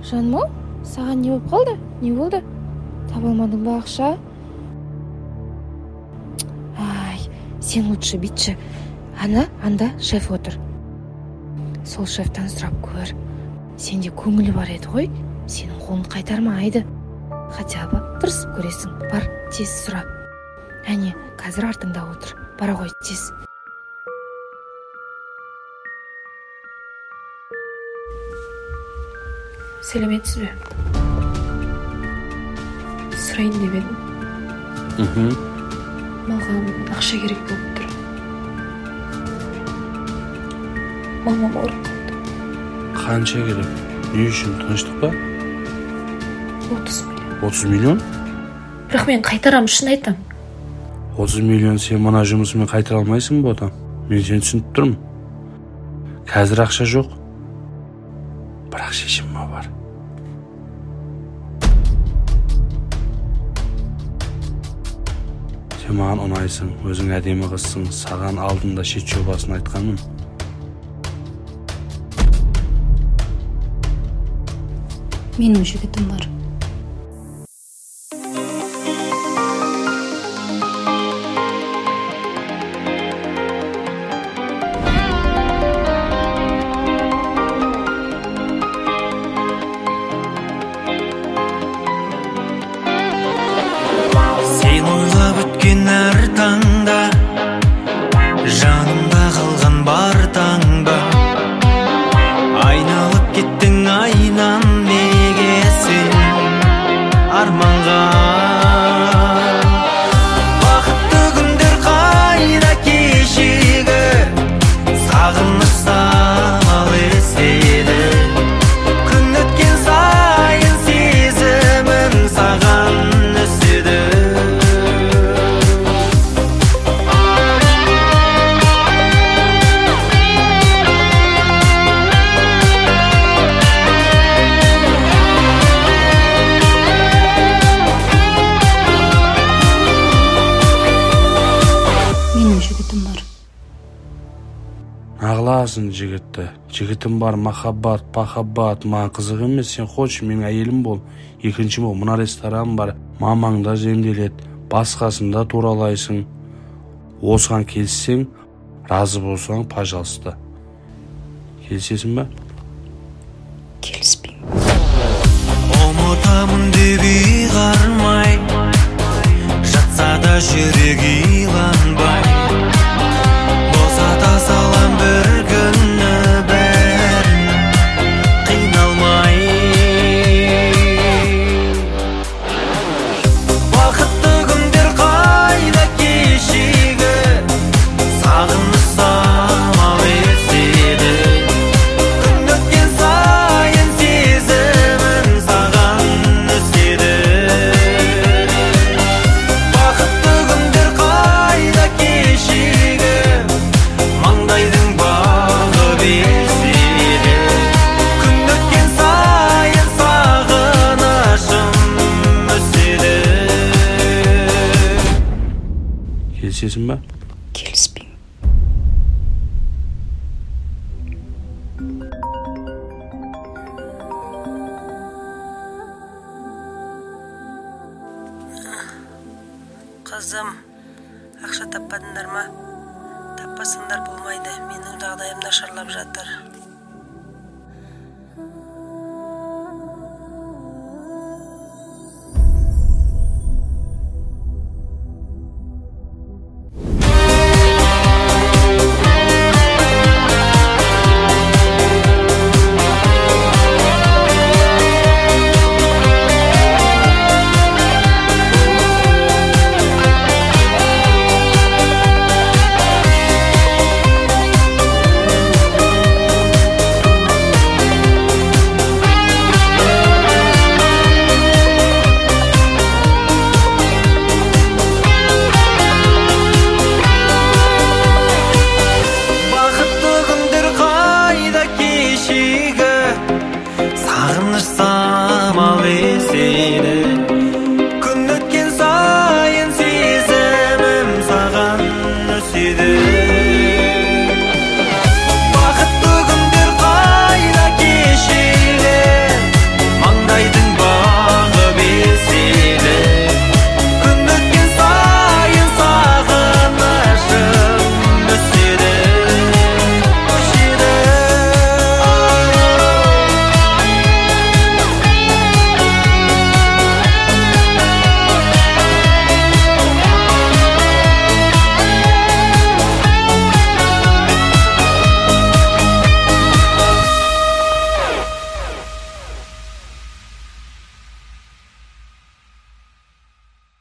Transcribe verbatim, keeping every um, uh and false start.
Жаным, саған не болып қалды? Не болды? Таба алмадың ба ақша? Ай, сен лучше бүйтші. Ана, анда шеф отыр. Сол шефтан сұрап көр. Сенде көңілі бар еді ғой, сенің қолын қайтармайды. Хотя бы тырысып көресің. Бар, тез сұра. Әне, қазір артыңда отыр. Бара ғой, тез. Сәлеметсіз бе? Сұрайын деп едім. Мхм. Маған ақша керек болып тұр. Мама ауырып қалды. Қанша керек? Не үшін? Тыныштық па? отыз миллион. отыз миллион? Бірақ мен қайтарам, шын айтам. отыз миллион сен мына жұмысымен қайтара алмайсың ба отам? Мен сені түсініп тұрмын. Қазір ақша жоқ. Бірақ шешім бар. Сен маған ұнайсың, өзің әдемі қызсың, саған алдында шет жобасын айтқанмын. Менің жігітім бар. Сен ойлап өткен әр таңда, жанымда қалған бар таңда, айналып кеттің айнан неге сен арманға. Бақытты күндер қайда кешегі, сағыныш самал еседі. Күн өткен сайын сезімім саған өседі. Менің жігітім бар. Ағласын жігітті. Жігітім бар, махаббат, пахаббат, маған қызық емес. Сен хочешь, менің әйелім бол. Екінші бол, мына ресторан бар. Мамаңда земделет, басқасында туралайсың. Осыған келсең, разы болсаң, пожалуйста. Келсесің ба? Келіспеймін. Ұмытамын деп ұйғармай, жатса да жүрек иланбай, босата салам бір күні бәрін қиналмай. Бақытты күндер қайда кешегі, сағыныш самал еседі. Күн өткен сайын сезімім саған өседі. Бақытты күндер қайда кешегі, маңдайдың бағы безеді. Күн өткен сайын сағынышым өседі. Келсесің ба? Келіспеймін. Қызым, ақша таппадыңдар ма? Таппасыңдар болмайды, менің жағдайым нашарлап жатыр.